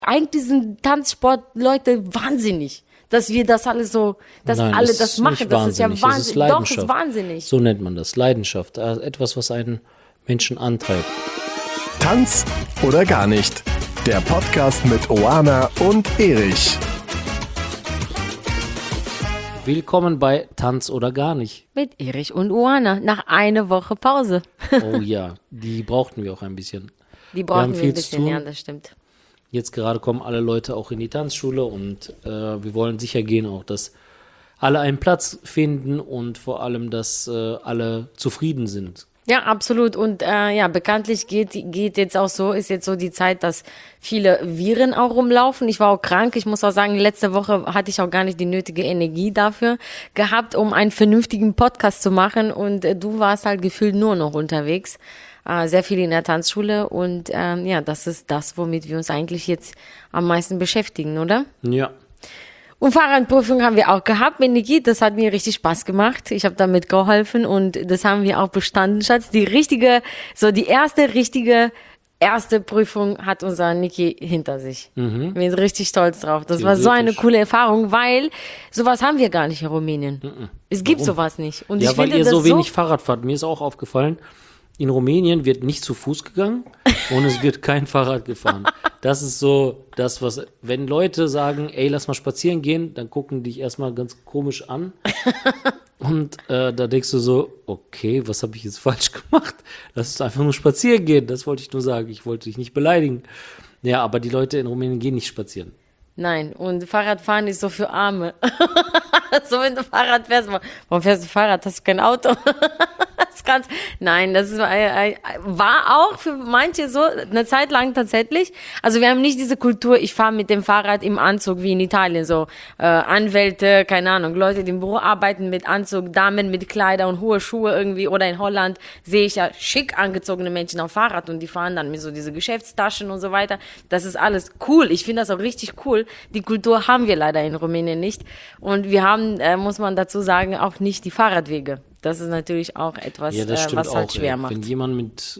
Eigentlich sind Tanzsportleute wahnsinnig, dass wir das alles so, dass Nein, alle das das ist machen. nicht Das ist ja wahnsinnig, das ist wahnsinnig. Doch, Leidenschaft. ist wahnsinnig. So nennt man das, Leidenschaft. Etwas, was einen Menschen antreibt. Tanz oder gar nicht. Der Podcast mit Oana und Erich. Willkommen bei Tanz oder gar nicht. Mit Erich und Oana nach einer Woche Pause. Oh ja, die brauchten wir auch ein bisschen. Die brauchen haben wir viel ein zu bisschen, tun. ja, das stimmt. Jetzt gerade kommen alle Leute auch in die Tanzschule und wir wollen sicher gehen auch, dass alle einen Platz finden und vor allem, dass alle zufrieden sind. Ja, absolut. Und ja, bekanntlich geht jetzt auch so, ist jetzt so die Zeit, dass viele Viren auch rumlaufen. Ich war auch krank. Ich muss auch sagen, letzte Woche hatte ich auch gar nicht die nötige Energie dafür gehabt, um einen vernünftigen Podcast zu machen. Und du warst halt gefühlt nur noch unterwegs. Sehr viel in der Tanzschule. Und ja, das ist das, womit wir uns eigentlich jetzt am meisten beschäftigen, oder? Ja. Und Fahrradprüfung haben wir auch gehabt mit Niki. Das hat mir richtig Spaß gemacht. Ich habe damit geholfen und das haben wir auch bestanden, Schatz. Die erste Prüfung hat unser Niki hinter sich. Wir sind richtig stolz drauf. Das war so eine coole Erfahrung, weil sowas haben wir gar nicht in Rumänien. Es gibt sowas nicht. Und Ja, ich weil finde ihr das so wenig Fahrrad fahrt. Mir ist auch aufgefallen, in Rumänien wird nicht zu Fuß gegangen und es wird kein Fahrrad gefahren. Das ist so das, was, wenn Leute sagen, ey, lass mal spazieren gehen, dann gucken die dich erstmal ganz komisch an. Und da denkst du so, okay, was habe ich jetzt falsch gemacht? Lass uns einfach nur spazieren gehen, das wollte ich nur sagen. Ich wollte dich nicht beleidigen. Ja, aber die Leute in Rumänien gehen nicht spazieren. Nein, und Fahrradfahren ist so für Arme. So, wenn du Fahrrad fährst, warum fährst du Fahrrad? Hast du kein Auto? Nein, das war auch für manche so eine Zeit lang tatsächlich. Also wir haben nicht diese Kultur, ich fahre mit dem Fahrrad im Anzug wie in Italien, so Anwälte, keine Ahnung, Leute, die im Büro arbeiten mit Anzug, Damen mit Kleider und hohe Schuhe irgendwie, oder in Holland sehe ich ja schick angezogene Menschen auf Fahrrad und die fahren dann mit so diese Geschäftstaschen und so weiter. Das ist alles cool. Ich finde das auch richtig cool. Die Kultur haben wir leider in Rumänien nicht und wir haben, muss man dazu sagen, auch nicht die Fahrradwege. Das ist natürlich auch etwas, Ja, das stimmt was halt auch, schwer macht. Wenn jemand mit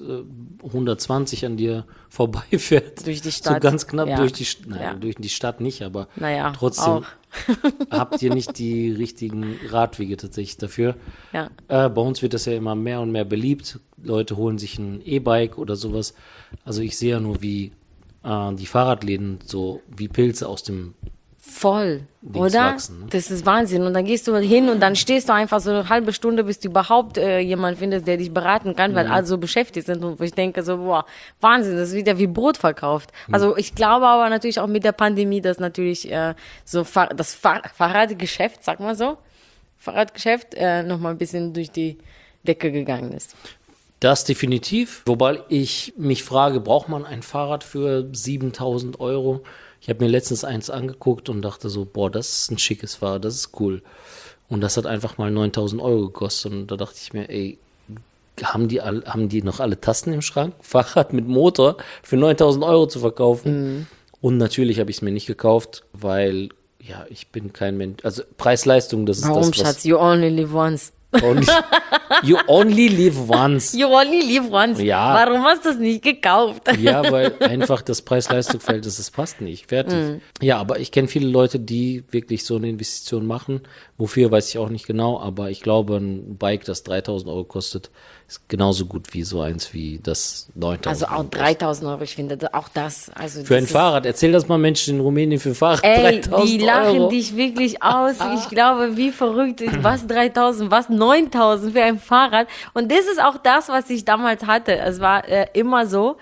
120 an dir vorbeifährt, Durch die Stadt. so ganz knapp Ja. durch die Ja. durch die Stadt nicht, aber Naja, trotzdem auch. habt ihr nicht die richtigen Radwege tatsächlich dafür. Ja. Bei uns wird das ja immer mehr und mehr beliebt. Leute holen sich ein E-Bike oder sowas. Also ich sehe ja nur, wie die Fahrradläden so wie Pilze aus dem Voll, Dings oder? wachsen, ne? Das ist Wahnsinn. Und dann gehst du hin und dann stehst du einfach so eine halbe Stunde, bis du überhaupt jemanden findest, der dich beraten kann, weil alle so beschäftigt sind. Und wo ich denke so, boah, Wahnsinn, das ist wieder wie Brot verkauft. Also ich glaube aber natürlich auch mit der Pandemie, dass natürlich so das Fahrradgeschäft, sag mal so, Fahrradgeschäft nochmal ein bisschen durch die Decke gegangen ist. Das definitiv. Wobei ich mich frage, braucht man ein Fahrrad für 7.000 Euro? Ich habe mir letztens eins angeguckt und dachte so, boah, das ist ein schickes Fahrrad, das ist cool. Und das hat einfach mal 9.000 Euro gekostet. Und da dachte ich mir, ey, haben die noch alle Tasten im Schrank? Fahrrad mit Motor für 9.000 Euro zu verkaufen? Und natürlich habe ich es mir nicht gekauft, weil, ja, ich bin kein Mensch. Also Preis-Leistung, das ist Warum, das, was... Schatz? You only live once. You only live once. You only live once. Ja. Warum hast du das nicht gekauft? Ja, weil einfach das Preis-Leistung-Verhältnis, das passt nicht. Fertig. Ja, aber ich kenne viele Leute, die wirklich so eine Investition machen. Wofür, weiß ich auch nicht genau, aber ich glaube, ein Bike, das 3.000 Euro kostet, ist genauso gut wie so eins wie das 9.000 Also auch Euro 3.000 Euro, ich finde auch das. Also für ein das ist- Fahrrad. Erzähl das mal Menschen in Rumänien für ein Fahrrad. Ey, 3.000 die lachen Euro. dich wirklich aus. Ich glaube, wie verrückt. Was 3.000, was 9.000 für ein Fahrrad. Und das ist auch das, was ich damals hatte. Es war immer so,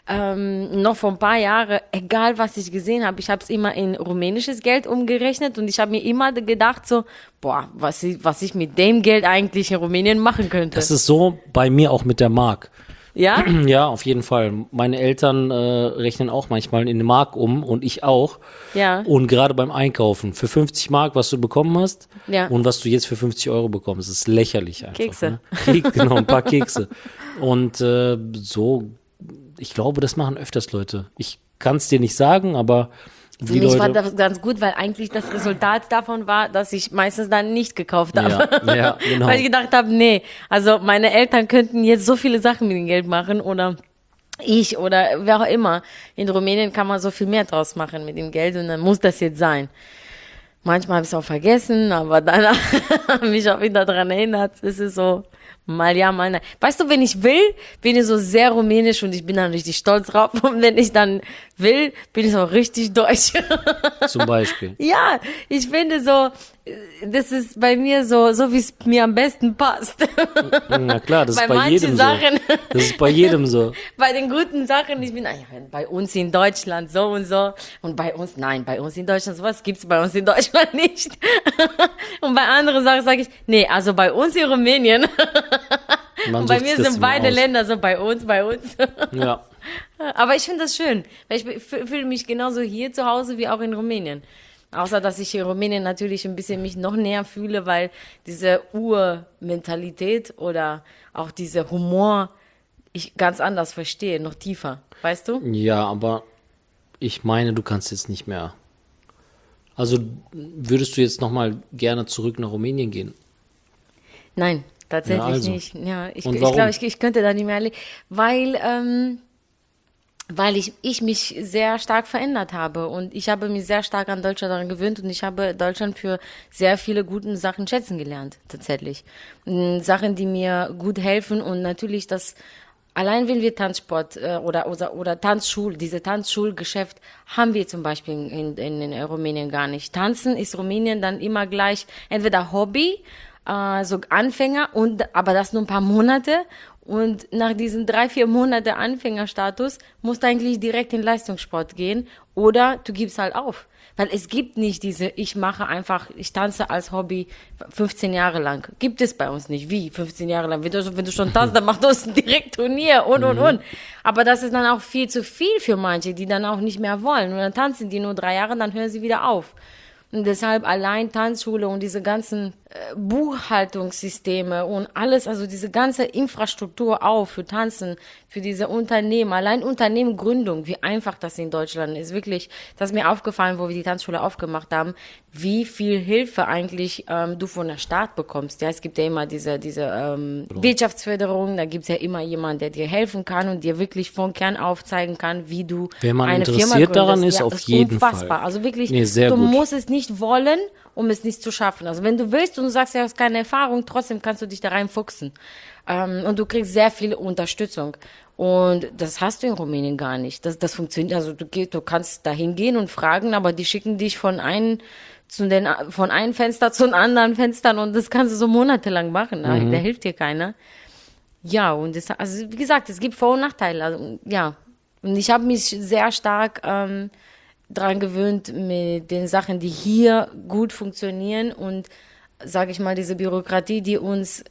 noch vor ein paar Jahren, egal was ich gesehen habe, ich habe es immer in rumänisches Geld umgerechnet und ich habe mir immer gedacht so, boah, was ich mit dem Geld eigentlich in Rumänien machen könnte. Das ist so bei mir auch mit der Mark. Ja? Ja, auf jeden Fall. Meine Eltern rechnen auch manchmal in Mark um und ich auch. Ja. Und gerade beim Einkaufen. Für 50 Mark, was du bekommen hast Ja. und was du jetzt für 50 Euro bekommst, ist lächerlich einfach. Kekse. Ne? Genau, ein paar Kekse. Und so, ich glaube, das machen öfters Leute. Ich kann es dir nicht sagen, aber Für mich war das ganz gut, weil eigentlich das Resultat davon war, dass ich meistens dann nicht gekauft habe. Ja, genau. Weil ich gedacht habe, nee, also meine Eltern könnten jetzt so viele Sachen mit dem Geld machen oder ich oder wer auch immer. In Rumänien kann man so viel mehr draus machen mit dem Geld und dann muss das jetzt sein. Manchmal habe ich es auch vergessen, aber danach habe ich mich auch wieder daran erinnert. Es ist so, mal ja, mal nein. Weißt du, wenn ich will, bin ich so sehr rumänisch und ich bin dann richtig stolz drauf. Und wenn ich dann will, bin ich so richtig deutsch. Zum Beispiel. Ja, ich finde so, das ist bei mir so wie es mir am besten passt. Na klar, das ist Bei bei jedem manchen Sachen. so. Das ist bei jedem so. Bei den guten Sachen, ich bin, bei uns in Deutschland so und so. Und bei uns in Deutschland, sowas gibt's bei uns in Deutschland nicht. Und bei anderen Sachen sage ich, nee, also bei uns in Rumänien. Man Und bei sucht mir sich das sind beide immer aus. Länder so bei uns. Ja. Aber ich finde das schön, weil ich fühle mich genauso hier zu Hause wie auch in Rumänien. Außer, dass ich in Rumänien natürlich ein bisschen mich noch näher fühle, weil diese Urmentalität oder auch dieser Humor ich ganz anders verstehe, noch tiefer. Weißt du? Ja, aber ich meine, du kannst jetzt nicht mehr. Also würdest du jetzt nochmal gerne zurück nach Rumänien gehen? Nein, tatsächlich Ja, also. nicht. Ja, ich Und glaube, warum? ich könnte da nicht mehr weil ich mich sehr stark verändert habe und ich habe mich sehr stark an Deutschland daran gewöhnt und ich habe Deutschland für sehr viele gute Sachen schätzen gelernt, tatsächlich. Sachen, die mir gut helfen und natürlich allein wenn wir Tanzsport oder Tanzschule, diese Tanzschulgeschäft haben wir zum Beispiel in Rumänien gar nicht. Tanzen ist Rumänien dann immer gleich entweder Hobby, so Anfänger aber das nur ein paar Monate und nach diesen 3-4 Monate Anfängerstatus musst du eigentlich direkt in Leistungssport gehen oder du gibst halt auf. Weil es gibt nicht ich tanze als Hobby 15 Jahre lang. Gibt es bei uns nicht. Wie 15 Jahre lang? Wenn du schon tanzt, dann machst du uns direkt Turnier und. Aber das ist dann auch viel zu viel für manche, die dann auch nicht mehr wollen. Und dann tanzen die nur 3 Jahre, dann hören sie wieder auf. Und deshalb allein Tanzschule und diese ganzen Buchhaltungssysteme und alles, also diese ganze Infrastruktur auch für Tanzen, für diese Unternehmen, allein Unternehmengründung, wie einfach das in Deutschland ist. Wirklich, das ist mir aufgefallen, wo wir die Tanzschule aufgemacht haben, wie viel Hilfe eigentlich du von der Staat bekommst. Ja, es gibt ja immer diese Wirtschaftsförderung, da gibt's ja immer jemanden, der dir helfen kann und dir wirklich von Kern aufzeigen kann, wie du Wenn man eine Firma interessiert daran gründest. ist, Ja, auf das ist jeden unfassbar. Fall. Also wirklich, Nee, sehr du gut. musst es nicht wollen, um es nicht zu schaffen. Also wenn du willst und du sagst, du hast keine Erfahrung, trotzdem kannst du dich da reinfuchsen. Und du kriegst sehr viel Unterstützung. Und das hast du in Rumänien gar nicht. Das funktioniert, also du kannst da hingehen und fragen, aber die schicken dich von einem Fenster zu den anderen Fenstern und das kannst du so monatelang machen. Da hilft dir keiner. Ja, und also wie gesagt, es gibt Vor- und Nachteile. Also, ja. Und ich habe mich sehr stark dran gewöhnt mit den Sachen, die hier gut funktionieren und sage ich mal, diese Bürokratie, die uns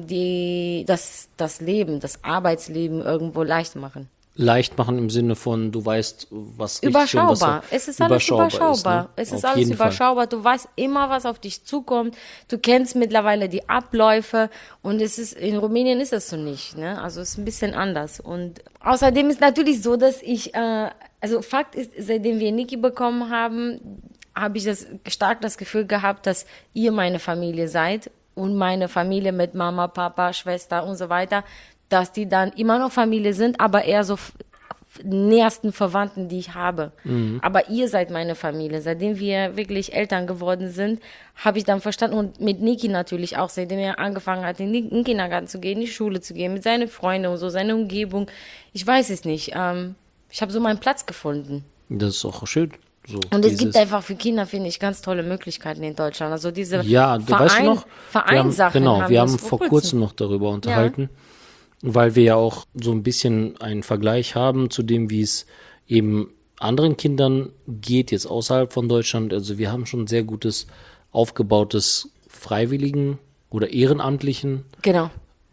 das Leben, das Arbeitsleben irgendwo leicht machen. Leicht machen im Sinne von, du weißt, was richtig Überschaubar. und was Es ist alles überschaubar. ne? Es ist Auf alles jeden Fall. überschaubar. Du weißt immer, was auf dich zukommt. Du kennst mittlerweile die Abläufe und in Rumänien ist es so nicht, ne? Also es ist ein bisschen anders. Und außerdem ist natürlich so, dass Fakt ist, seitdem wir Niki bekommen haben, habe ich stark das Gefühl gehabt, dass ihr meine Familie seid und meine Familie mit Mama, Papa, Schwester und so weiter, dass die dann immer noch Familie sind, aber eher so nähersten Verwandten, die ich habe. Aber ihr seid meine Familie. Seitdem wir wirklich Eltern geworden sind, habe ich dann verstanden und mit Niki natürlich auch, seitdem er angefangen hat, in den Kindergarten zu gehen, in die Schule zu gehen, mit seinen Freunden und so, seine Umgebung. Ich weiß es nicht. Ich habe so meinen Platz gefunden. Das ist auch schön. So, Und es gibt einfach für Kinder, finde ich, ganz tolle Möglichkeiten in Deutschland. Also diese ja, weißt du noch, Vereinssachen wir haben haben vor kurzem noch darüber unterhalten, weil wir ja auch so ein bisschen einen Vergleich haben zu dem, wie es eben anderen Kindern geht, jetzt außerhalb von Deutschland. Also wir haben schon ein sehr gutes, aufgebautes Freiwilligen- oder Ehrenamtlichen, Genau,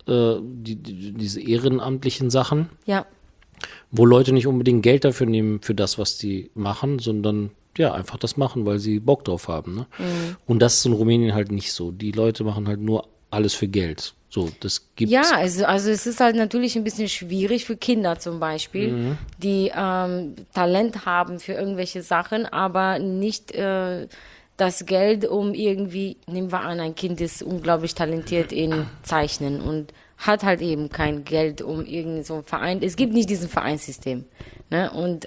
diese ehrenamtlichen Sachen, ja. wo Leute nicht unbedingt Geld dafür nehmen für das, was die machen, sondern ja, einfach das machen, weil sie Bock drauf haben. Ne? Und das ist in Rumänien halt nicht so. Die Leute machen halt nur alles für Geld. So, das gibt's. Ja, also es ist halt natürlich ein bisschen schwierig für Kinder zum Beispiel, die Talent haben für irgendwelche Sachen, aber nicht das Geld, um irgendwie, nehmen wir an, ein Kind ist unglaublich talentiert in Zeichnen und hat halt eben kein Geld, um irgend so ein Verein, es gibt nicht diesen Vereinssystem. Ne? Und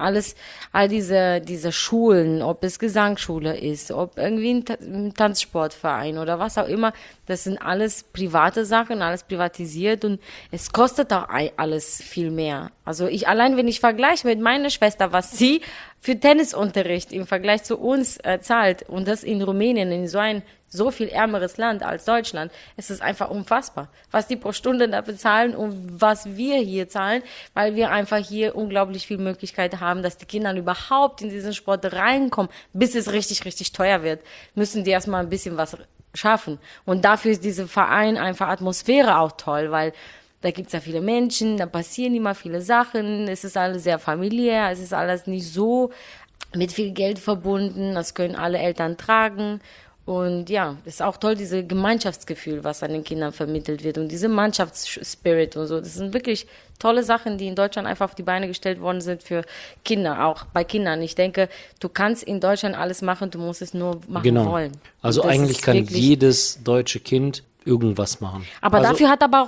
all diese Schulen, ob es Gesangsschule ist, ob irgendwie ein Tanzsportverein oder was auch immer, das sind alles private Sachen, alles privatisiert und es kostet auch alles viel mehr. Also allein wenn ich vergleiche mit meiner Schwester, was sie für Tennisunterricht im Vergleich zu uns zahlt und das in Rumänien, in so viel ärmeres Land als Deutschland, es ist einfach unfassbar, was die pro Stunde da bezahlen und was wir hier zahlen, weil wir einfach hier unglaublich viel Möglichkeit haben, dass die Kinder überhaupt in diesen Sport reinkommen, bis es richtig, richtig teuer wird, müssen die erstmal ein bisschen was schaffen. Und dafür ist dieser Verein einfach Atmosphäre auch toll, weil da gibt's ja viele Menschen, da passieren immer viele Sachen, es ist alles sehr familiär, es ist alles nicht so mit viel Geld verbunden, das können alle Eltern tragen. Und ja, es ist auch toll, dieses Gemeinschaftsgefühl, was an den Kindern vermittelt wird und diese Mannschaftsspirit und so. Das sind wirklich tolle Sachen, die in Deutschland einfach auf die Beine gestellt worden sind für Kinder, auch bei Kindern. Ich denke, du kannst in Deutschland alles machen, du musst es nur machen wollen. Also eigentlich kann jedes deutsche Kind irgendwas machen. Aber dafür hat aber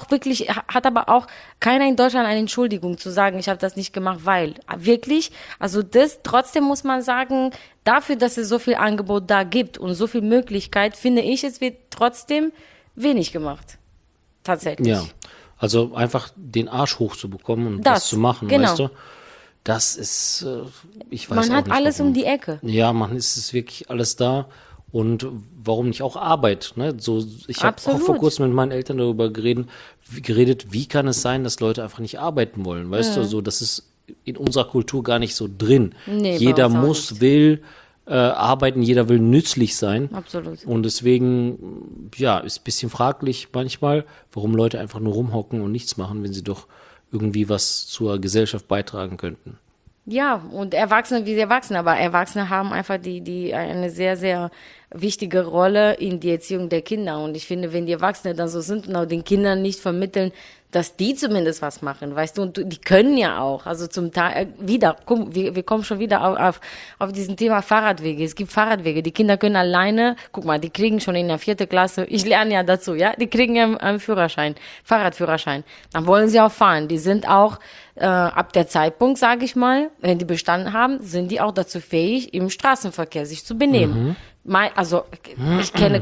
auch keiner in Deutschland eine Entschuldigung zu sagen, ich habe das nicht gemacht, weil wirklich, also trotzdem muss man sagen, dafür, dass es so viel Angebot da gibt und so viel Möglichkeit, finde ich, es wird trotzdem wenig gemacht. Tatsächlich. Ja, also einfach den Arsch hochzubekommen und das zu machen, genau. weißt du? Das ist, ich weiß Man auch hat nicht, alles warum. um die Ecke. Ja, ist es wirklich alles da. Und warum nicht auch Arbeit? Ne? So, ich habe auch vor kurzem mit meinen Eltern darüber geredet, wie kann es sein, dass Leute einfach nicht arbeiten wollen? Weißt du, so, das ist in unserer Kultur gar nicht so drin. Nee, jeder will arbeiten, jeder will nützlich sein. Absolut. Und deswegen, ja, ist ein bisschen fraglich manchmal, warum Leute einfach nur rumhocken und nichts machen, wenn sie doch irgendwie was zur Gesellschaft beitragen könnten. Ja, und Erwachsene wie die Erwachsene, aber Erwachsene haben einfach die eine sehr, sehr wichtige Rolle in die Erziehung der Kinder. Und ich finde, wenn die Erwachsenen dann so sind und auch den Kindern nicht vermitteln, dass die zumindest was machen, weißt du, und die können ja auch, also zum Teil, wir kommen schon wieder auf diesen Thema Fahrradwege. Es gibt Fahrradwege, die Kinder können alleine, guck mal, die kriegen schon in der 4. Klasse, ich lerne ja dazu, ja, die kriegen ja einen Führerschein, Fahrradführerschein. Dann wollen sie auch fahren, die sind auch ab der Zeitpunkt, sage ich mal, wenn die bestanden haben, sind die auch dazu fähig, im Straßenverkehr sich zu benehmen. Ich kenne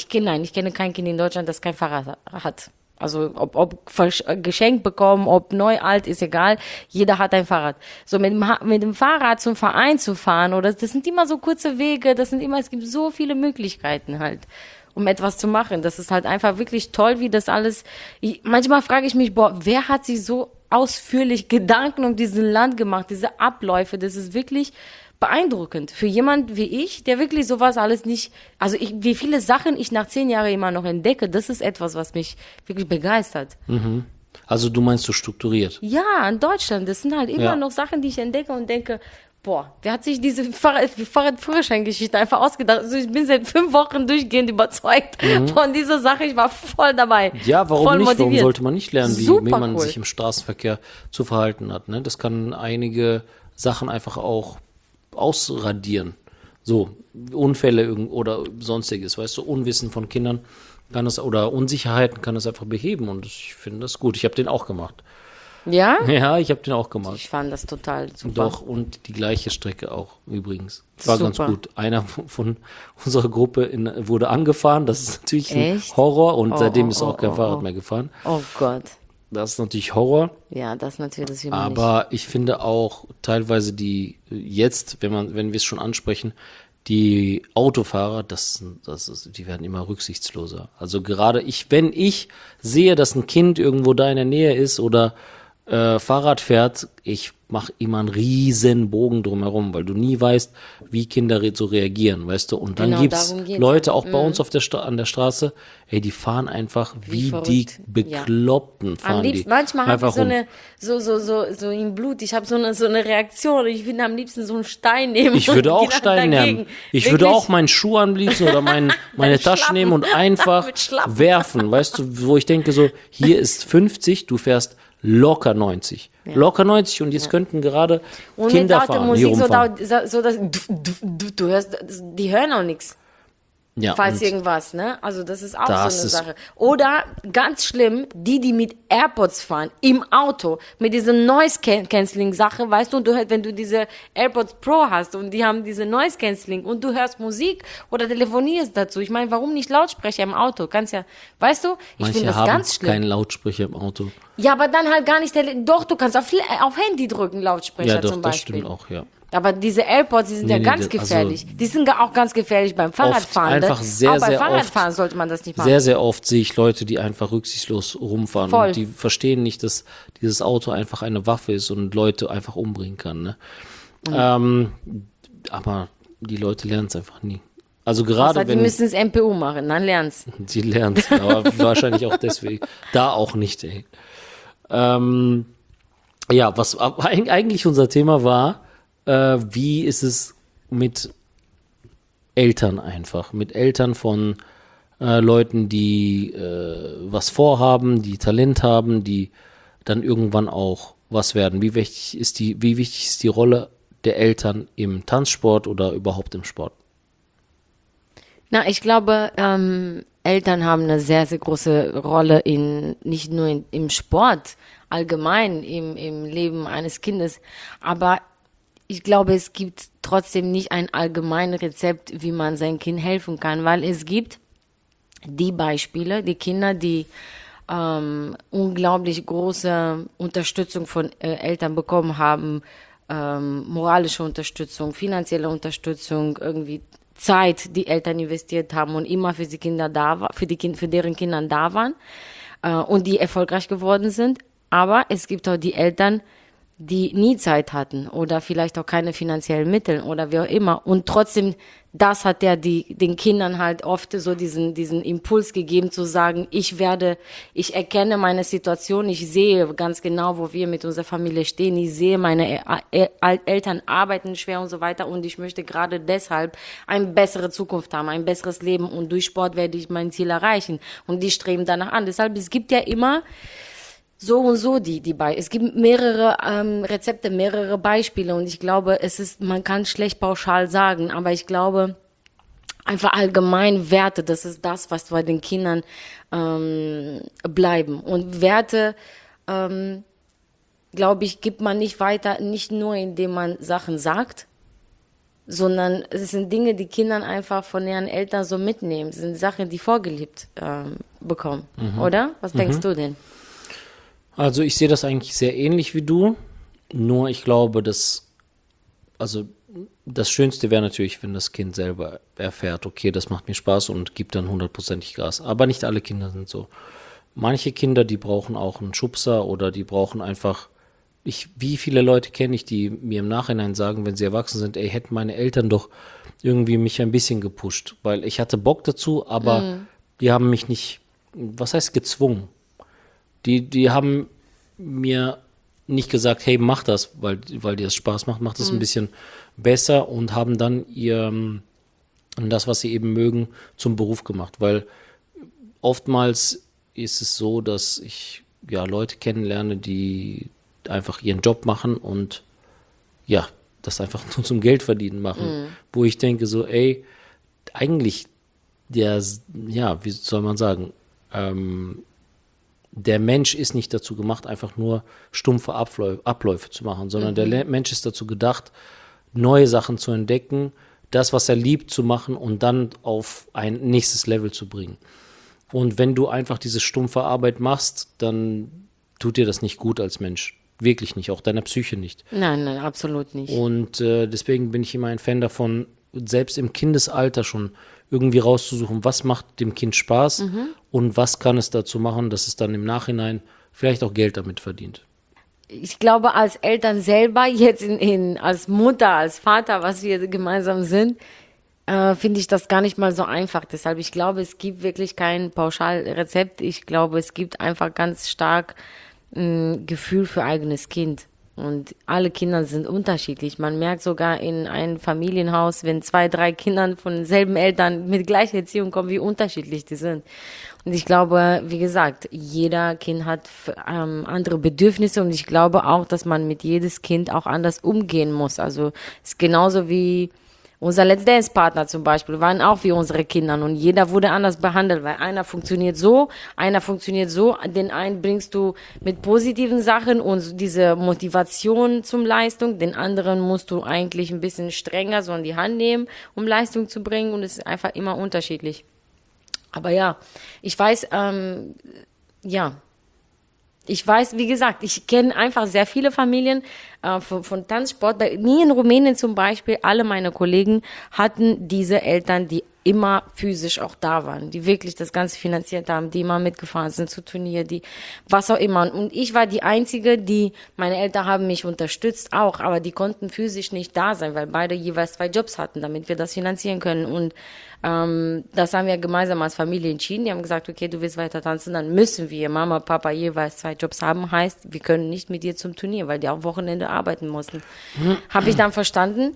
kein Kind in Deutschland, das kein Fahrrad hat. Also ob geschenkt bekommen, ob neu, alt, ist egal. Jeder hat ein Fahrrad. So mit dem Fahrrad zum Verein zu fahren, oder das sind immer so kurze Wege, es gibt so viele Möglichkeiten halt, um etwas zu machen. Das ist halt einfach wirklich toll, wie das alles. Manchmal frage ich mich, wer hat sich so ausführlich Gedanken um dieses Land gemacht, diese Abläufe, das ist wirklich beeindruckend. Für jemand wie ich, der wirklich sowas alles nicht, wie viele Sachen ich nach 10 Jahren immer noch entdecke, das ist etwas, was mich wirklich begeistert. Mhm. Also du meinst so strukturiert? Ja, in Deutschland, das sind halt immer noch Sachen, die ich entdecke und denke, wer hat sich diese Fahrradführerscheingeschichte einfach ausgedacht? Also ich bin seit 5 Wochen durchgehend überzeugt von dieser Sache. Ich war voll dabei. Ja, warum voll nicht? Motiviert. Warum sollte man nicht lernen, wie man cool. sich im Straßenverkehr zu verhalten hat? Ne? Das kann einige Sachen einfach auch ausradieren. So, Unfälle oder sonstiges, weißt du, Unwissen von Kindern kann das, oder Unsicherheiten kann das einfach beheben und ich finde das gut. Ich habe den auch gemacht. Ja? Ja, ich habe den auch gemacht. Ich fand das total super. Doch, und die gleiche Strecke auch übrigens. War super. Ganz gut. Einer von unserer Gruppe wurde angefahren, das ist natürlich ein Horror und seitdem ist auch kein Fahrrad mehr gefahren. Oh Gott. Das ist natürlich Horror. Ja, das natürlich. Das aber ich finde auch teilweise wenn wir es schon ansprechen, die Autofahrer, die werden immer rücksichtsloser. Also gerade wenn ich sehe, dass ein Kind irgendwo da in der Nähe ist oder Fahrrad fährt, ich mache immer einen riesen Bogen drumherum, weil du nie weißt, wie Kinder so reagieren, weißt du. Und dann gibt's Leute auch bei uns an der Straße, die fahren einfach wie die Bekloppten. Fahren die manchmal habe ich so im Blut, ich habe so eine Reaktion, ich würde am liebsten so einen Stein nehmen. Ich würde auch Stein nehmen. Ich würde auch meinen Schuh anblitzen oder meine Tasche nehmen und einfach werfen, weißt du, wo ich denke so, hier ist 50, du fährst locker 90. Ja. Locker 90 und jetzt könnten gerade Kinder fahren. Und wenn Musik so dass du hörst, die hören auch nichts. Ja, falls und irgendwas, ne? Also das ist auch das so eine ist- Sache. Oder ganz schlimm, die mit AirPods fahren, im Auto, mit dieser Noise-Canceling-Sache, weißt du, und du hörst, wenn du diese AirPods Pro hast und die haben diese Noise-Canceling und du hörst Musik oder telefonierst dazu. Ich meine, warum nicht Lautsprecher im Auto? Kannst ja, weißt du, ich manche finde das haben ganz schlimm. keinen Lautsprecher im Auto. Ja, aber dann halt gar nicht, doch, du kannst auf Handy drücken, Lautsprecher Ja, doch, zum das Beispiel. stimmt auch, ja. Aber diese AirPods, die sind Nee, ja nee, ganz also gefährlich. Die sind auch ganz gefährlich beim Fahrradfahren. einfach sehr, aber bei sehr Fahrradfahren oft- sollte man das nicht machen. Sehr, sehr oft sehe ich Leute, die einfach rücksichtslos rumfahren. Voll. Und die verstehen nicht, dass dieses Auto einfach eine Waffe ist und Leute einfach umbringen kann. Ne? Aber die Leute lernen es einfach nie. Also gerade Außer die wenn müssen es MPU machen, dann lernst. sie lernen, aber wahrscheinlich auch deswegen. Da auch nicht, ey. Ja, was eigentlich unser Thema war, wie ist es mit Eltern einfach, mit Eltern von Leuten, die was vorhaben, die Talent haben, die dann irgendwann auch was werden. Wie wichtig ist die Rolle der Eltern im Tanzsport oder überhaupt im Sport? Na, ich glaube, Eltern haben eine sehr, sehr große Rolle nicht nur im Sport, allgemein im Leben eines Kindes, aber ich glaube, es gibt trotzdem nicht ein allgemeines Rezept, wie man sein Kind helfen kann, weil es gibt die Beispiele, die Kinder, die unglaublich große Unterstützung von Eltern bekommen haben, moralische Unterstützung, finanzielle Unterstützung, irgendwie Zeit, die Eltern investiert haben und immer für die Kinder da war, für deren Kinder da waren und die erfolgreich geworden sind. Aber es gibt auch die Eltern, die nie Zeit hatten oder vielleicht auch keine finanziellen Mittel oder wie auch immer. Und trotzdem, das hat ja den Kindern halt oft so diesen Impuls gegeben zu sagen, ich erkenne meine Situation, ich sehe ganz genau, wo wir mit unserer Familie stehen, ich sehe, meine Eltern arbeiten schwer und so weiter und ich möchte gerade deshalb eine bessere Zukunft haben, ein besseres Leben und durch Sport werde ich mein Ziel erreichen und die streben danach an. Deshalb, es gibt ja immer so und so es gibt mehrere Rezepte, mehrere Beispiele und ich glaube, man kann schlecht pauschal sagen, aber ich glaube, einfach allgemein Werte, das ist das, was bei den Kindern bleiben. Und Werte, glaube ich, gibt man nicht weiter, nicht nur indem man Sachen sagt, sondern es sind Dinge, die Kindern einfach von ihren Eltern so mitnehmen. Es sind Sachen, die vorgelebt bekommen, oder? Was denkst du denn? Also ich sehe das eigentlich sehr ähnlich wie du, nur ich glaube, das Schönste wäre natürlich, wenn das Kind selber erfährt, okay, das macht mir Spaß und gibt dann 100%ig Gas. Aber nicht alle Kinder sind so. Manche Kinder, die brauchen auch einen Schubser oder die brauchen einfach, wie viele Leute kenne ich, die mir im Nachhinein sagen, wenn sie erwachsen sind, ey, hätten meine Eltern doch irgendwie mich ein bisschen gepusht, weil ich hatte Bock dazu, aber die haben mich nicht, was heißt gezwungen? Die haben mir nicht gesagt, hey, mach das, weil dir das Spaß macht, mach das ein bisschen besser und haben dann das, was sie eben mögen, zum Beruf gemacht. Weil oftmals ist es so, dass ich Leute kennenlerne, die einfach ihren Job machen und das einfach nur zum Geld verdienen machen. Wo ich denke so, ey, eigentlich wie soll man sagen, der Mensch ist nicht dazu gemacht, einfach nur stumpfe Abläufe zu machen, sondern der Mensch ist dazu gedacht, neue Sachen zu entdecken, das, was er liebt, zu machen und dann auf ein nächstes Level zu bringen. Und wenn du einfach diese stumpfe Arbeit machst, dann tut dir das nicht gut als Mensch. Wirklich nicht, auch deiner Psyche nicht. Nein, absolut nicht. Und deswegen bin ich immer ein Fan davon, selbst im Kindesalter schon irgendwie rauszusuchen, was macht dem Kind Spaß und was kann es dazu machen, dass es dann im Nachhinein vielleicht auch Geld damit verdient. Ich glaube, als Eltern selber, jetzt als Mutter, als Vater, was wir gemeinsam sind, finde ich das gar nicht mal so einfach. Deshalb, ich glaube, es gibt wirklich kein Pauschalrezept. Ich glaube, es gibt einfach ganz stark ein Gefühl für eigenes Kind. Und alle Kinder sind unterschiedlich. Man merkt sogar in einem Familienhaus, wenn 2, 3 Kinder von denselben Eltern mit gleicher Erziehung kommen, wie unterschiedlich die sind. Und ich glaube, wie gesagt, jeder Kind hat andere Bedürfnisse und ich glaube auch, dass man mit jedes Kind auch anders umgehen muss. Also es ist genauso wie Unser Let's Dance-Partner zum Beispiel waren auch wie unsere Kinder und jeder wurde anders behandelt, weil einer funktioniert so, den einen bringst du mit positiven Sachen und diese Motivation zum Leistung, den anderen musst du eigentlich ein bisschen strenger so in die Hand nehmen, um Leistung zu bringen und es ist einfach immer unterschiedlich. Aber ja, ich weiß, ich weiß, wie gesagt, ich kenne einfach sehr viele Familien von Tanzsport. Bei mir in Rumänien zum Beispiel, alle meine Kollegen hatten diese Eltern, die immer physisch auch da waren, die wirklich das Ganze finanziert haben, die immer mitgefahren sind zu Turnier, die was auch immer. Und ich war die Einzige, meine Eltern haben mich unterstützt auch, aber die konnten physisch nicht da sein, weil beide jeweils 2 Jobs hatten, damit wir das finanzieren können. Und das haben wir gemeinsam als Familie entschieden. Die haben gesagt, okay, du willst weiter tanzen, dann müssen wir, Mama, Papa, jeweils 2 Jobs haben. Heißt, wir können nicht mit dir zum Turnier, weil die auch Wochenende arbeiten mussten. Habe ich dann verstanden.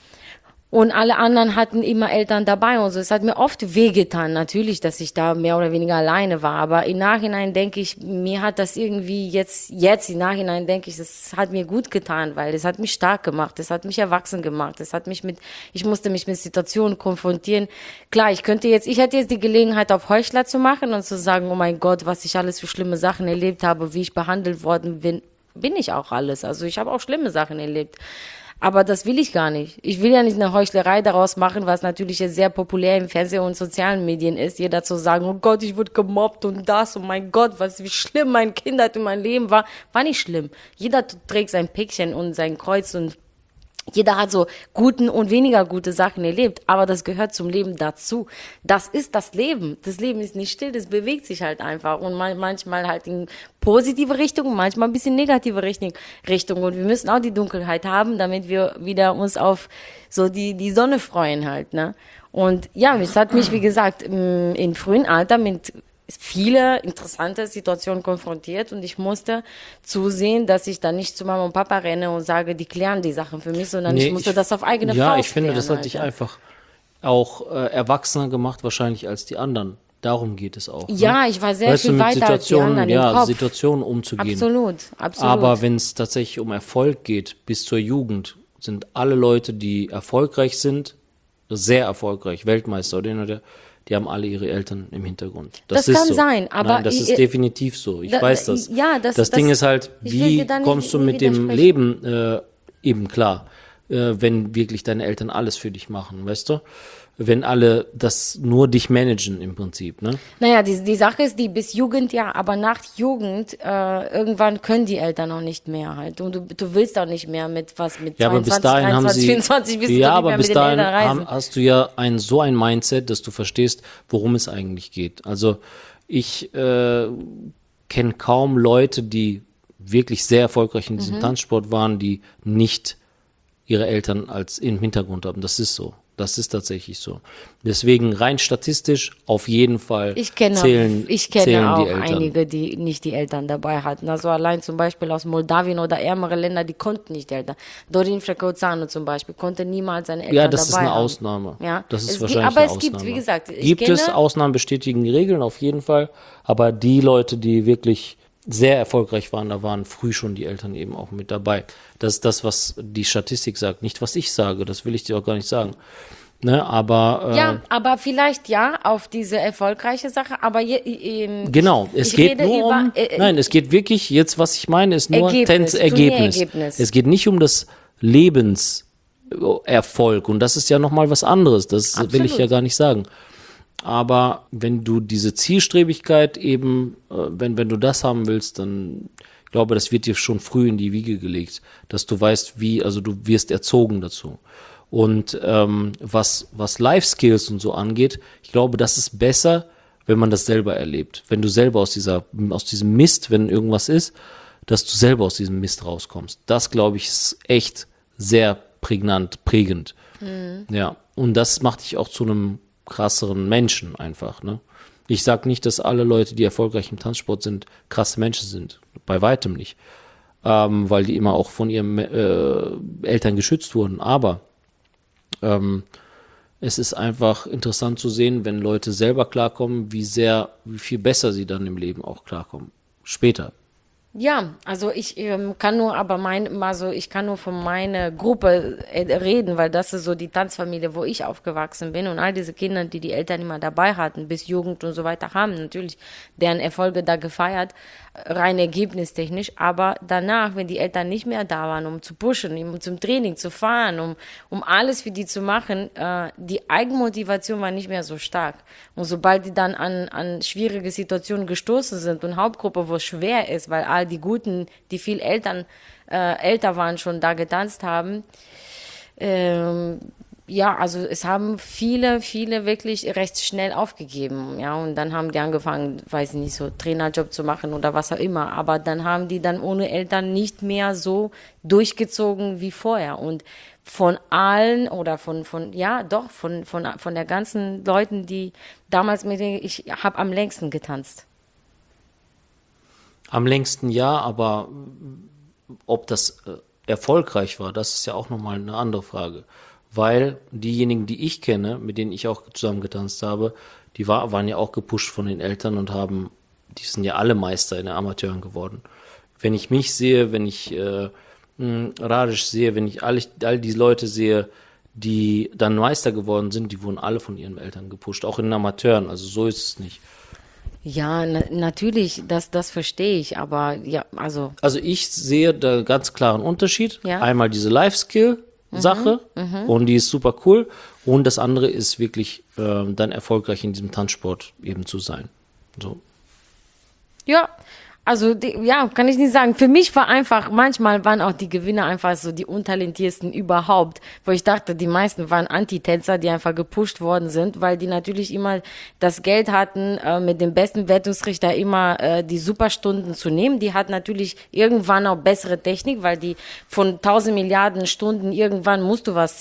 Und alle anderen hatten immer Eltern dabei und so. Es hat mir oft wehgetan, natürlich, dass ich da mehr oder weniger alleine war. Aber im Nachhinein denke ich, mir hat das irgendwie jetzt im Nachhinein denke ich, das hat mir gut getan, weil es hat mich stark gemacht, es hat mich erwachsen gemacht, ich musste mich mit Situationen konfrontieren. Klar, ich hätte jetzt die Gelegenheit, auf Heuchler zu machen und zu sagen, oh mein Gott, was ich alles für schlimme Sachen erlebt habe, wie ich behandelt worden bin ich auch alles. Also ich habe auch schlimme Sachen erlebt. Aber das will ich gar nicht. Ich will ja nicht eine Heuchlerei daraus machen, was natürlich jetzt sehr populär im Fernsehen und sozialen Medien ist. Jeder zu sagen, oh Gott, ich wurde gemobbt und das, oh mein Gott, wie schlimm meine Kindheit und mein Leben war. War nicht schlimm. Jeder trägt sein Päckchen und sein Kreuz und jeder hat so guten und weniger gute Sachen erlebt, aber das gehört zum Leben dazu. Das ist das Leben. Das Leben ist nicht still, das bewegt sich halt einfach und manchmal halt in positive Richtung, manchmal ein bisschen negative Richtung und wir müssen auch die Dunkelheit haben, damit wir wieder uns auf so die Sonne freuen halt, ne? Und ja, es hat mich, wie gesagt, im frühen Alter mit viele interessante Situationen konfrontiert und ich musste zusehen, dass ich dann nicht zu Mama und Papa renne und sage, die klären die Sachen für mich, sondern ich musste das auf eigene Faust Ja, ich finde, klären, das hat dich einfach auch erwachsener gemacht wahrscheinlich als die anderen. Darum geht es auch. Ja, ne? ich war sehr viel weiter als die anderen im Kopf. Situationen umzugehen. Absolut. Aber wenn es tatsächlich um Erfolg geht, bis zur Jugend, sind alle Leute, die erfolgreich sind, sehr erfolgreich, Weltmeister oder die haben alle ihre Eltern im Hintergrund. Das kann ist so. sein, aber Nein, das ist definitiv so. Ich weiß das. Ja, das Ding ist halt, wie kommst du mit dem Leben eben klar, wenn wirklich deine Eltern alles für dich machen, weißt du? Wenn alle das nur dich managen im Prinzip, ne? Naja, die Sache ist die, bis Jugend ja, aber nach Jugend, irgendwann können die Eltern auch nicht mehr halt. Und du willst auch nicht mehr mit 22, aber bis dahin 23, 24 bist du nicht mehr mit den Eltern reisen. Hast du ja so ein Mindset, dass du verstehst, worum es eigentlich geht. Also ich kenne kaum Leute, die wirklich sehr erfolgreich in diesem Tanzsport waren, die nicht ihre Eltern im Hintergrund haben. Das ist so. Das ist tatsächlich so. Deswegen rein statistisch auf jeden Fall zählen auch die Eltern. einige, die nicht die Eltern dabei hatten. Also allein zum Beispiel aus Moldawien oder ärmere Länder, die konnten nicht die Eltern. Dorin Frecoțanu zum Beispiel konnte niemals seine Eltern dabei haben. Ja, das ist eine Ausnahme. Ja. Das ist wahrscheinlich eine Ausnahme. Aber es gibt, wie gesagt, Ausnahmen bestätigen die Regeln auf jeden Fall. Aber die Leute, die wirklich sehr erfolgreich waren, da waren früh schon die Eltern eben auch mit dabei. Das ist das, was die Statistik sagt, nicht was ich sage, das will ich dir auch gar nicht sagen. Ne, aber ja, aber vielleicht ja auf diese erfolgreiche Sache, aber genau, es geht nur es geht wirklich, jetzt was ich meine, ist nur Ergebnis. Es geht nicht um das Lebenserfolg und das ist ja nochmal was anderes, das will ich ja gar nicht sagen. Aber wenn du diese Zielstrebigkeit eben, wenn du das haben willst, dann ich glaube, das wird dir schon früh in die Wiege gelegt, dass du weißt, also du wirst erzogen dazu. Und was Life Skills und so angeht, ich glaube, das ist besser, wenn man das selber erlebt. Wenn du selber aus diesem Mist, wenn irgendwas ist, dass du selber aus diesem Mist rauskommst. Das, glaube ich, ist echt sehr prägend. Ja, und das macht dich auch zu einem krasseren Menschen einfach, ne? Ich sag nicht, dass alle Leute, die erfolgreich im Tanzsport sind, krasse Menschen sind. Bei weitem nicht. Weil die immer auch von ihren Eltern geschützt wurden. Aber es ist einfach interessant zu sehen, wenn Leute selber klarkommen, wie viel besser sie dann im Leben auch klarkommen. Später. Ja, also ich kann nur ich kann nur von meiner Gruppe reden, weil das ist so die Tanzfamilie, wo ich aufgewachsen bin und all diese Kinder, die die Eltern immer dabei hatten, bis Jugend und so weiter, haben natürlich deren Erfolge da gefeiert, rein ergebnistechnisch, aber danach, wenn die Eltern nicht mehr da waren, um zu pushen, um zum Training zu fahren, um alles für die zu machen, die Eigenmotivation war nicht mehr so stark. Und sobald die dann an schwierige Situationen gestoßen sind und Hauptgruppe, wo es schwer ist, weil all die Guten, die viel älter waren, schon da getanzt haben, ja, also es haben viele wirklich recht schnell aufgegeben, ja, und dann haben die angefangen, weiß ich nicht, so Trainerjob zu machen oder was auch immer, aber dann haben die dann ohne Eltern nicht mehr so durchgezogen wie vorher und von allen oder von der ganzen Leuten, die damals ich habe am längsten getanzt. Am längsten ja, aber ob das erfolgreich war, das ist ja auch nochmal eine andere Frage. Weil diejenigen, die ich kenne, mit denen ich auch zusammen getanzt habe, die waren ja auch gepusht von den Eltern und die sind ja alle Meister in den Amateuren geworden. Wenn ich mich sehe, wenn ich Radisch sehe, wenn ich all die Leute sehe, die dann Meister geworden sind, die wurden alle von ihren Eltern gepusht, auch in den Amateuren, also so ist es nicht. Ja, natürlich, das verstehe ich, aber ja, also. Also ich sehe da ganz klaren Unterschied. Ja. Einmal diese Life-Skill-Sache und die ist super cool. Und das andere ist wirklich dann erfolgreich in diesem Tanzsport eben zu sein. So. Ja, also kann ich nicht sagen. Für mich war einfach, manchmal waren auch die Gewinner einfach so die untalentiersten überhaupt, wo ich dachte, die meisten waren Antitänzer, die einfach gepusht worden sind, weil die natürlich immer das Geld hatten, mit dem besten Wertungsrichter immer die Superstunden zu nehmen. Die hat natürlich irgendwann auch bessere Technik, weil die von 1000 Milliarden Stunden irgendwann muss was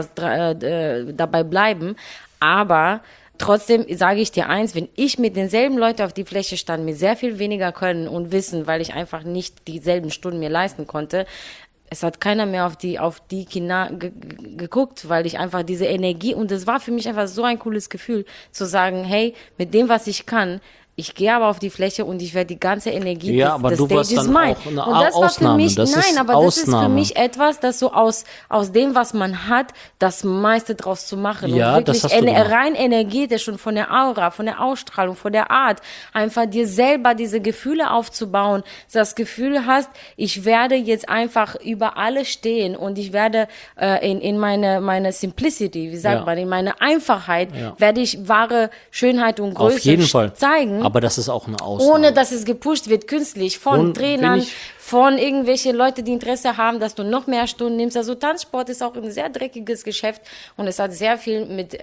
dabei bleiben. Aber trotzdem sage ich dir eins, wenn ich mit denselben Leuten auf die Fläche stand, mit sehr viel weniger Können und Wissen, weil ich einfach nicht dieselben Stunden mir leisten konnte, es hat keiner mehr auf die Kinder geguckt, weil ich einfach diese Energie, und das war für mich einfach so ein cooles Gefühl, zu sagen, hey, mit dem, was ich kann, ich gehe aber auf die Fläche und ich werde die ganze Energie des Stages ist mein. Auch eine und das Ausnahme. war für mich, das das ist für mich etwas, das so aus dem, was man hat, das meiste draus zu machen. Ja, und wirklich das hast du gemacht. rein energetisch und von der Aura, von der Ausstrahlung, von der Art, einfach dir selber diese Gefühle aufzubauen, dass du das Gefühl hast, ich werde jetzt einfach über alles stehen und ich werde in meine Simplicity, wie sagt man, in meine Einfachheit, werde ich wahre Schönheit und Größe auf jeden Fall zeigen. Aber das ist auch eine Ausnahme. Ohne, dass es gepusht wird, künstlich, von Trainern, von irgendwelche Leute, die Interesse haben, dass du noch mehr Stunden nimmst. Also Tanzsport ist auch ein sehr dreckiges Geschäft und es hat sehr viel mit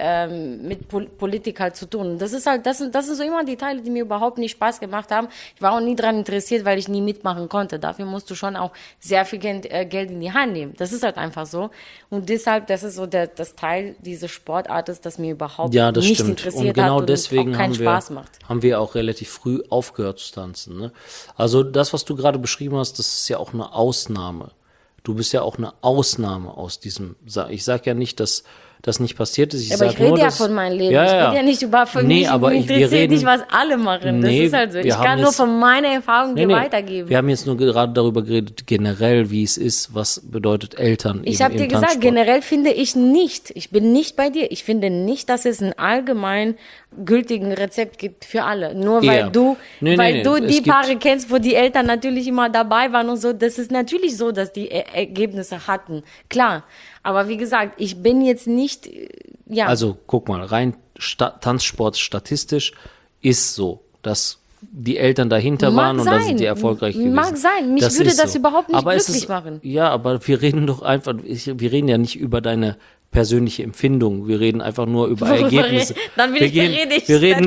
Politik halt zu tun. Das ist halt, das sind so immer die Teile, die mir überhaupt nicht Spaß gemacht haben. Ich war auch nie daran interessiert, weil ich nie mitmachen konnte. Dafür musst du schon auch sehr viel Geld in die Hand nehmen. Das ist halt einfach so. Und deshalb, das ist so das Teil dieses Sportartes, das mir überhaupt nicht interessiert und genau hat deswegen und auch keinen Spaß macht. Haben wir auch relativ früh aufgehört zu tanzen. Ne? Also das, was du gerade beschrieben hast, das ist ja auch eine Ausnahme. Du bist ja auch eine Ausnahme aus diesem. Ich sage ja nicht, dass das nicht passiert ist. Aber ich rede ja von meinem Leben. Ja, ich rede ja nicht über für mich. Aber mich interessiert nicht, was alle machen. Das ist halt so. Ich kann nur von meiner Erfahrung dir weitergeben. Wir haben jetzt nur gerade darüber geredet, generell, wie es ist, was bedeutet Eltern. Ich habe dir gesagt, generell finde ich nicht. Ich bin nicht bei dir. Ich finde nicht, dass es ein allgemein gültigen Rezept gibt für alle. Nur weil du die Paare kennst, wo die Eltern natürlich immer dabei waren und so. Das ist natürlich so, dass die Ergebnisse hatten. Klar. Aber wie gesagt, ich bin jetzt nicht, Also guck mal, rein Tanzsport statistisch ist so, dass die Eltern dahinter waren und da sind die erfolgreich gewesen. Mag sein, mich würde das überhaupt nicht glücklich machen. Ja, aber wir reden doch einfach, wir reden ja nicht über deine persönliche Empfindung. Wir reden einfach nur über Ergebnisse. Dann bin wir reden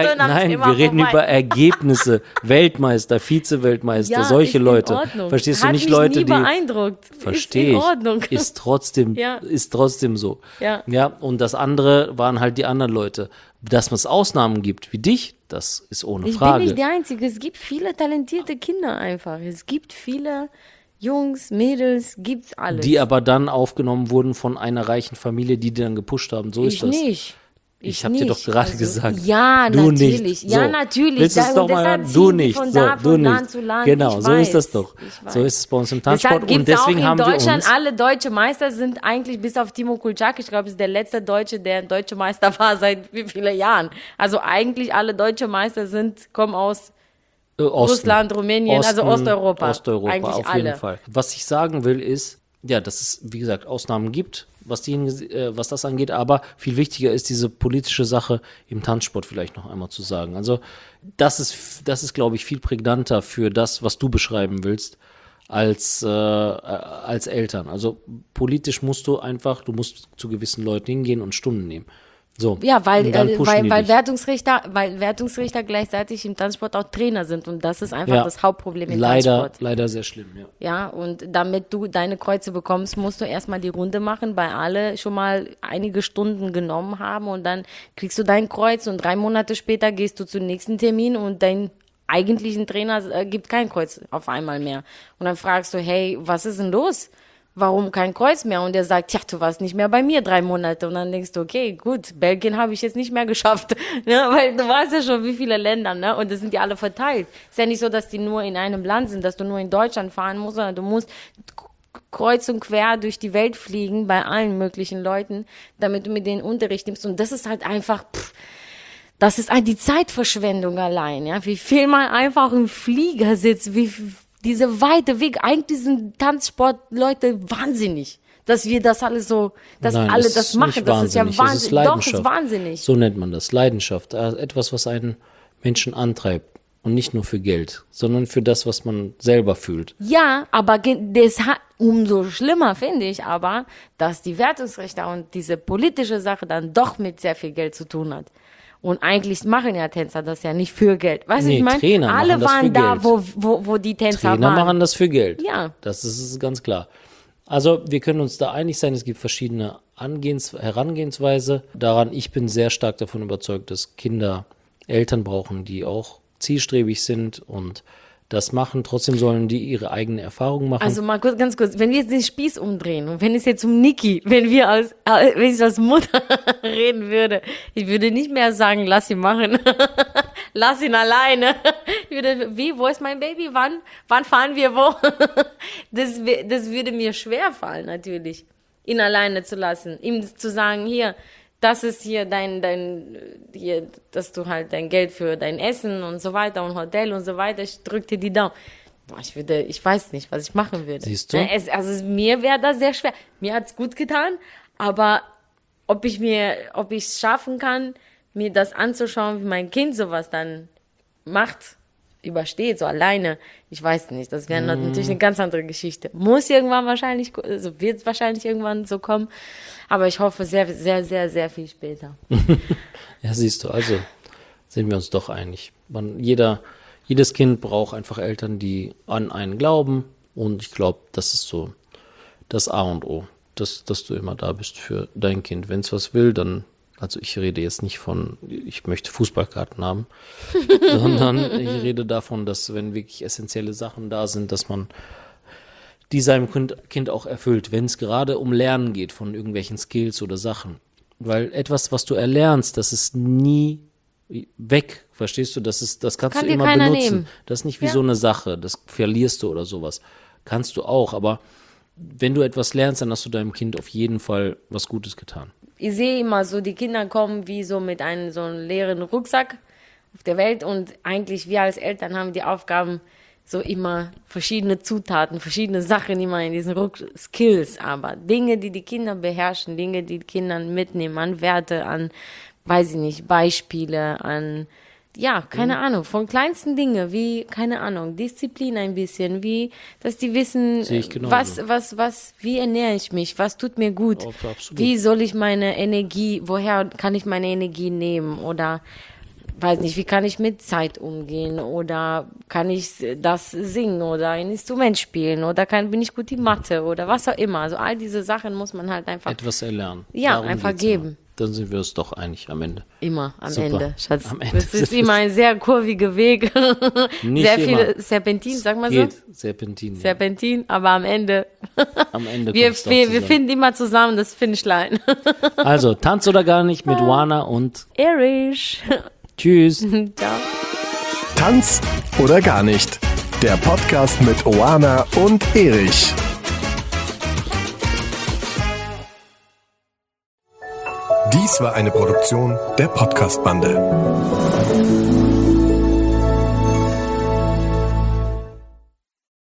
über Ergebnisse. Weltmeister, Vize-Weltmeister, solche Leute. Verstehst du, nicht Leute, die beeindruckt. Verstehe ich. Ist trotzdem so. Ja, und das andere waren halt die anderen Leute. Dass es Ausnahmen gibt, wie dich, das ist ohne Frage. Ich bin nicht die Einzige. Es gibt viele talentierte Kinder einfach. Es gibt viele Jungs, Mädels, gibt's alles. Die aber dann aufgenommen wurden von einer reichen Familie, die dann gepusht haben. So ist das. Ich Ich habe dir doch gerade gesagt. Ja, du natürlich. Nicht. Ja, so. natürlich. Willst du es doch mal deshalb hören? Du ziehen die nicht. von So, da, du von nicht. Land zu Land. Genau, Ich so weiß, ist das doch. ich weiß. So ist es bei uns im Deshalb Tanzsport. gibt's Und deswegen auch in haben wir Deutschland uns. alle deutsche Meister sind eigentlich bis auf Timo Kulczak, ich glaube, ist der letzte Deutsche, der ein deutscher Meister war seit wie vielen Jahren. Also eigentlich alle deutsche Meister kommen aus Osten. Russland, Rumänien, also Osteuropa. Osteuropa, eigentlich auf alle. jeden Fall. Was ich sagen will, ist, ja, dass es, wie gesagt, Ausnahmen gibt, was das angeht, aber viel wichtiger ist diese politische Sache im Tanzsport vielleicht noch einmal zu sagen. Also das ist, glaube ich, viel prägnanter für das, was du beschreiben willst, als Eltern. Also politisch du musst zu gewissen Leuten hingehen und Stunden nehmen. So, Ja, weil und dann pushen die dich. Wertungsrichter gleichzeitig im Tanzsport auch Trainer sind und das ist einfach das Hauptproblem im Tanzsport. Leider sehr schlimm, ja. Ja, und damit du deine Kreuze bekommst, musst du erstmal die Runde machen, bei alle schon mal einige Stunden genommen haben und dann kriegst du dein Kreuz und 3 Monate später gehst du zum nächsten Termin und dein eigentlichen Trainer gibt kein Kreuz auf einmal mehr. Und dann fragst du, hey, was ist denn los? Warum kein Kreuz mehr? Und er sagt, ja, du warst nicht mehr bei mir 3 Monate. Und dann denkst du, okay, gut, Belgien habe ich jetzt nicht mehr geschafft. Ne? Weil du weißt ja schon, wie viele Länder, ne? Und das sind ja alle verteilt. Ist ja nicht so, dass die nur in einem Land sind, dass du nur in Deutschland fahren musst, sondern du musst kreuz und quer durch die Welt fliegen bei allen möglichen Leuten, damit du mit denen Unterricht nimmst. Und das ist halt einfach, das ist halt die Zeitverschwendung allein, ja. Wie viel man einfach im Flieger sitzt, diese weite Weg, eigentlich sind Tanzsportleute wahnsinnig, dass wir das alles so, dass Nein, alle es das ist machen. nicht Das ist ja wahnsinnig, es ist wahnsinnig. Doch, Leidenschaft. ist wahnsinnig. So nennt man das, Leidenschaft. Etwas, was einen Menschen antreibt. Und nicht nur für Geld, sondern für das, was man selber fühlt. Ja, aber umso schlimmer finde ich aber, dass die Wertungsrichter und diese politische Sache dann doch mit sehr viel Geld zu tun hat. Und eigentlich machen ja Tänzer das ja nicht für Geld. Weißt du, Nee, ich meine, Trainer alle machen das waren für da, Geld. wo die Tänzer Trainer waren. machen das für Geld. Ja. Das ist ganz klar. Also wir können uns da einig sein, es gibt verschiedene Herangehensweise daran. Ich bin sehr stark davon überzeugt, dass Kinder Eltern brauchen, die auch zielstrebig sind und das machen. Trotzdem sollen die ihre eigene Erfahrung machen. Also mal kurz, ganz kurz, wenn wir jetzt den Spieß umdrehen und wenn es jetzt um Niki, wenn ich als Mutter reden würde, ich würde nicht mehr sagen, lass ihn machen, lass ihn alleine. Ich würde, wo ist mein Baby, wann fahren wir wo? Das würde mir schwer fallen natürlich, ihn alleine zu lassen, ihm zu sagen, hier, das ist hier hier, dass du halt dein Geld für dein Essen und so weiter und Hotel und so weiter, ich drück dir die Daumen. Boah, ich weiß nicht, was ich machen würde. Siehst du? Also mir wäre das sehr schwer. Mir hat's gut getan, aber ob ich es schaffen kann, mir das anzuschauen, wie mein Kind sowas dann macht, übersteht, so alleine, ich weiß nicht. Das wäre natürlich eine ganz andere Geschichte. Muss irgendwann wahrscheinlich, also wird es wahrscheinlich irgendwann so kommen, aber ich hoffe sehr, sehr, sehr, sehr viel später. Ja, siehst du, also sind wir uns doch einig. Jedes Kind braucht einfach Eltern, die an einen glauben und ich glaube, das ist so das A und O, dass du immer da bist für dein Kind. Wenn es was will, dann, also ich rede jetzt nicht von, ich möchte Fußballkarten haben, sondern ich rede davon, dass wenn wirklich essentielle Sachen da sind, dass man die seinem Kind auch erfüllt, wenn es gerade um Lernen geht von irgendwelchen Skills oder Sachen. Weil etwas, was du erlernst, das ist nie weg, verstehst du? Das kannst Kann du dir immer keiner benutzen. nehmen. Das ist nicht wie so eine Sache, das verlierst du oder sowas. Kannst du auch, aber wenn du etwas lernst, dann hast du deinem Kind auf jeden Fall was Gutes getan. Ich sehe immer so, die Kinder kommen wie so mit so einem leeren Rucksack auf der Welt und eigentlich wir als Eltern haben die Aufgaben, so immer verschiedene Zutaten, verschiedene Sachen immer in diesen Skills, aber Dinge, die Kinder beherrschen, Dinge, die Kinder mitnehmen, an Werte, an, weiß ich nicht, Beispiele, an, ja, keine Ahnung, von kleinsten Dingen, wie, keine Ahnung, Disziplin ein bisschen, wie, dass die wissen, Sehe ich genauso. wie ernähre ich mich, was tut mir gut, Oh, absolut. wie soll ich meine Energie, woher kann ich meine Energie nehmen oder, weiß nicht, wie kann ich mit Zeit umgehen oder kann ich das singen oder ein Instrument spielen oder bin ich gut in Mathe oder was auch immer. Also all diese Sachen muss man halt einfach Etwas erlernen. ja, Darum einfach geht's geben. immer. Dann sind wir uns doch einig am Ende. Immer am Super. Ende, Schatz. Am Ende. Es ist immer ein sehr kurviger Weg. Nicht sehr immer. viele Serpentin, sag mal so. Geht. Serpentin. Ja. Serpentin, aber am Ende. Am Ende Wir kommt's doch zusammen. finden immer zusammen das Finishline. Also, Tanz oder gar nicht mit Oana und Erich. tschüss. Ciao. Tanz oder gar nicht. Der Podcast mit Oana und Erich. Dies war eine Produktion der Podcast-Bande.